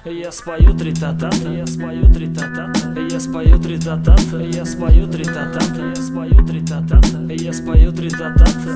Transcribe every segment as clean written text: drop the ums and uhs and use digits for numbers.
Я спою три та-та-та, я спою три та-та-та, я спою три та-та-та, я спою три та-та-та, я спою три та-та-та, я спою три та-та-та.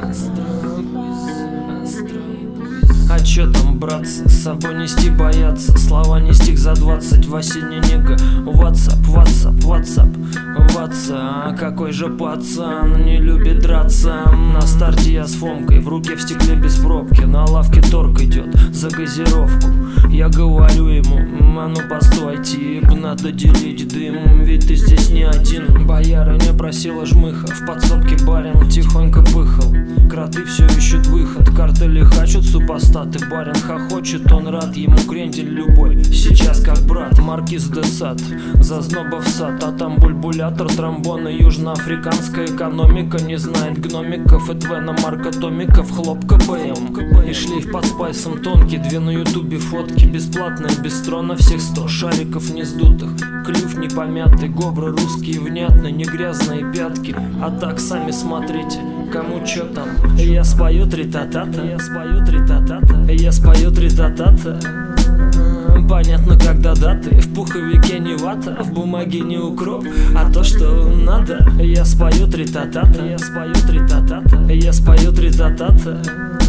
А чё там, братцы, с собой нести бояться? Слова не стих за 20 в осенней нега. WhatsApp, WhatsApp, WhatsApp, WhatsApp. А какой же пацан не любит драться? На старте я с Фомкой, в руке в стекле без пробки. На лавке торг идет за газировку. Я говорю ему, а ну постой, тип, надо делить дым, ведь ты здесь не один. Боярыня просила жмыха, в подсобке барин тихонько пыхал. Кроты все ищут выход, картели хачут супостаты. Барин хохочет, он рад, ему крендель любой сейчас как брат. Маркиз де Сад, зазноба в сад, а там бульбулятор, тромбоны. Южноафриканская экономика не знает гномиков. И Твена, Марка Томиков, хлопка БМ. И шлейф под спайсом тонкий, две на ютубе фотки. Бесплатные, без трона, всех 100 шариков не сдутых. Клюв не помятый, говоры русские внятные, не грязные пятки. А так сами смотрите, кому чё там. Я спою три та-та-та, я спою три та-та-та, я спою три та-та-та. Понятно, когда даты, в пуховике не вата, в бумаге не укроп, а то, что надо. Я спою три та-та-та, я спою три та-та-та, я спою три та-та-та.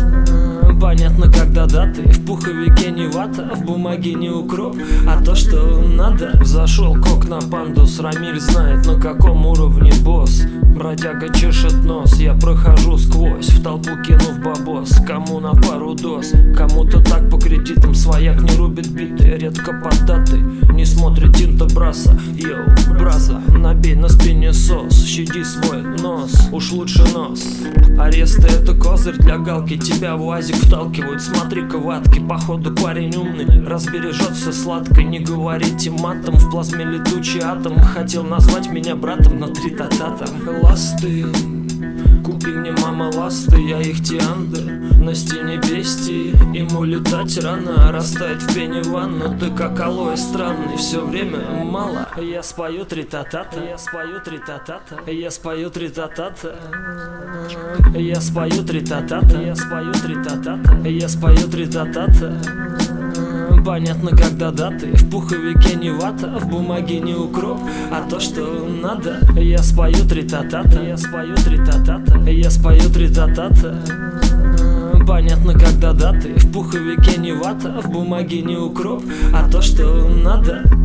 Понятно, когда даты, в пуховике не вата, в бумаге не укроп, а то, что надо. Зашел кок на пандус, Рамиль знает, на каком уровне босс. Бродяга чешет нос, я прохожу сквозь, в толпу кинув бабос. Кому на пару доз, кому-то так по кредитам. Свояк не рубит биты, редко поддатый, не смотрит тинта браса. Йоу, браза, набей на спине сос, щади свой нос, уж лучше нос. Аресты это козырь для галки, тебя в уазик вталкивают. Смотри-ка ватки, походу парень умный, разбережет все сладко. Не говорите матом, в плазме летучий атом. Хотел назвать меня братом, но три та-та-та. Ласты, купи мне, мама, ласты, я их тианда. На стене бестии, ему летать рано, растает в пене ванна. Ты как алоэ странный, все время мало. Я спою три та-та-та, я спою три та-та-та, я спою три та-та-та. Я спою три та-та-та, я спою три та-та-та, я спою три та-та-та. Понятно, когда даты, в пуховике не вата, в бумаге не укроп, а то, что надо. Я спою три та-та-та, я спою три та-та-та, я спою три та-та-та. Понятно, когда даты, в пуховике не вата, в бумаге не укроп, а то, что надо.